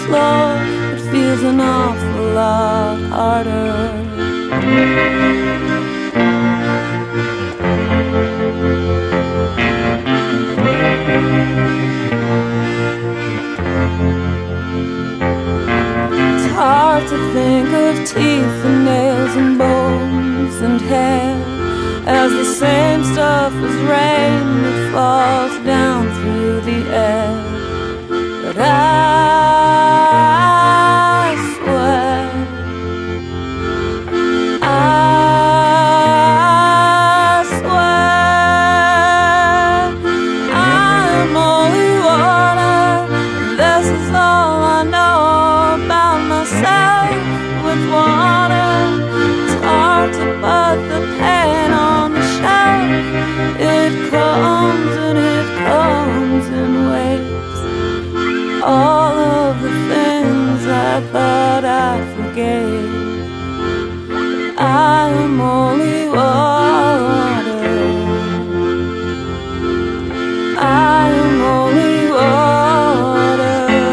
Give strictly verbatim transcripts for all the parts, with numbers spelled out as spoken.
floor, it feels an awful lot harder. It's hard to think of teeth and nails and bones and hair as the same stuff as rain that falls down through the air. But I swear, I swear, I'm only water. This is all I know about myself with water. It's hard to put the pain on the shelf. It comes and it comes in waves. All of the things I thought I forgave. I am only water. I am only water.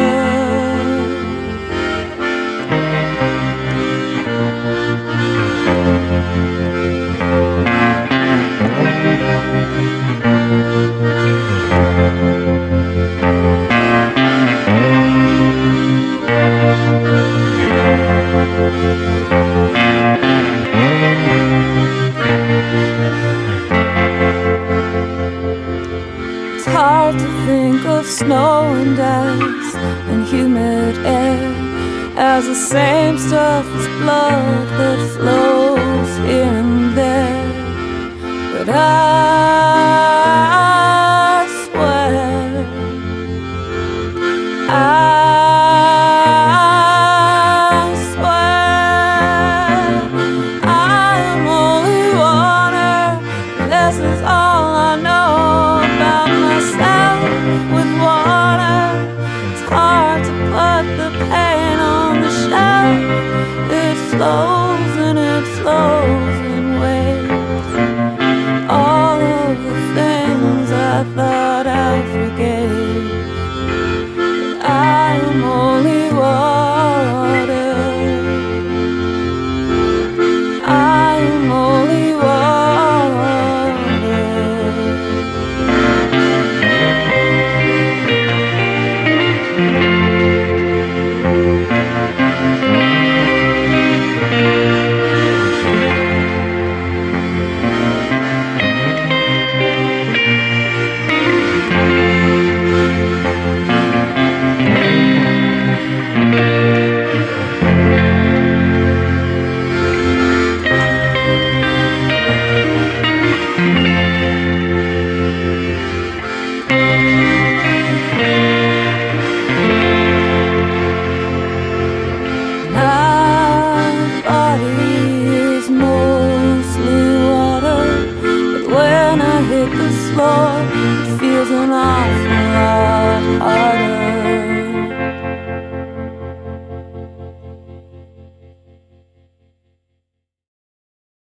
It's hard to think of snow and ice and humid air as the same stuff as blood that flows here and there. But I swear, I swear, I'm only water. This is all I know about myself with water. It's hard to put the pain on the shelf. It flows and it flows in waves. All of the things I thought I forgave. I am only water. I am only floor, it feels an awful lot harder.